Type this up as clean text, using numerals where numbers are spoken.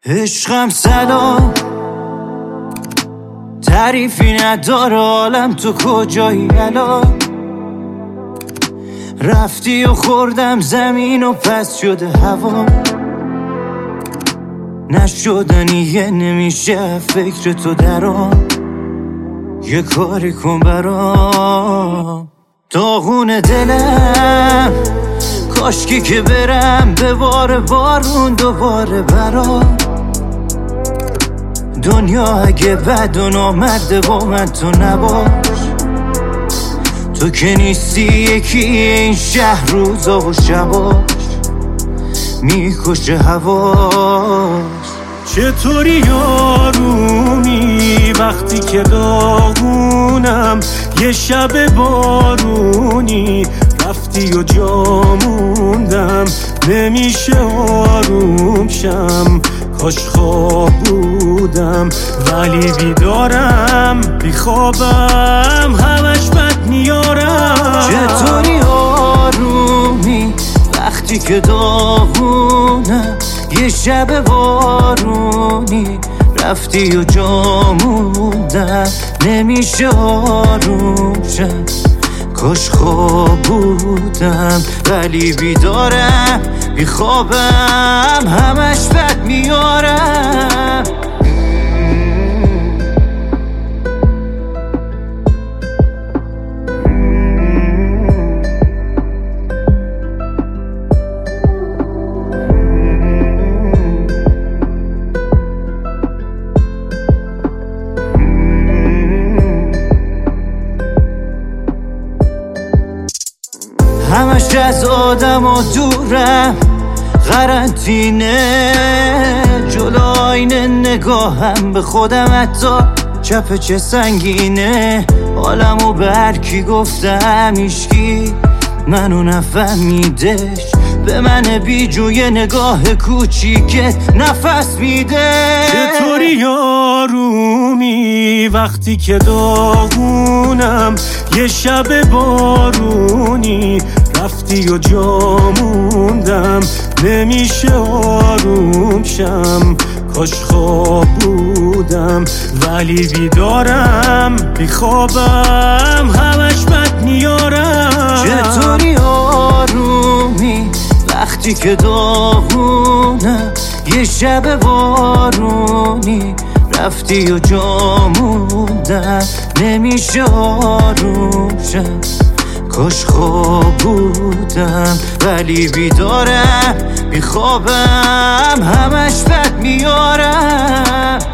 عشقم سلام، تعریفی نداره عالم، تو کجایی الان؟ رفتی و خوردم زمین و پس شده هوا، نشدنیه نمیشه فکر تو درام. یه کاری کن برام، داغون دلم، کاشکی که برم به بارون دوباره برام. دنیا اگه بد و نامرده با من تو نباش، تو که نیستی یکی این شهر روزا و شباش، میکشه هواش. چطوری آرومی وقتی که داغونم، یه شب بارونی رفتی و جا موندم، نمیشه آروم شم، کاش خواب بودم ولی بیدارم، بیخوابم همش بد میارم. چطوری آرومی وقتی که داغونم، یه شب بارونی رفتی و جا موندم، نمیشه آروم شم، کاش خواب بودم ولی بیدارم، بیخوابم همش بد میارم. همش از آدم و دورم، قرنطینه جلو آینه نگاهم به خودم، حتی چپ چه سنگینه. حالمو به هر کی گفتم هیچکی منو نفهمیدش، به من بیجوی نگاه کوچیکت نفس میده. چطوری آرومی وقتی که داغونم، یه شب بارونی رفتی و جا موندم، نمیشه آروم شم، کاش خواب بودم ولی بیدارم، بیخوابم همش بد میارم. چطوری آرومی وقتی که داغونم، یه شب بارونی رفتی و جا موندم، نمیشه آروم شم، کاش خواب بودم ولی بیدارم، بیخوابم همش بد میارم.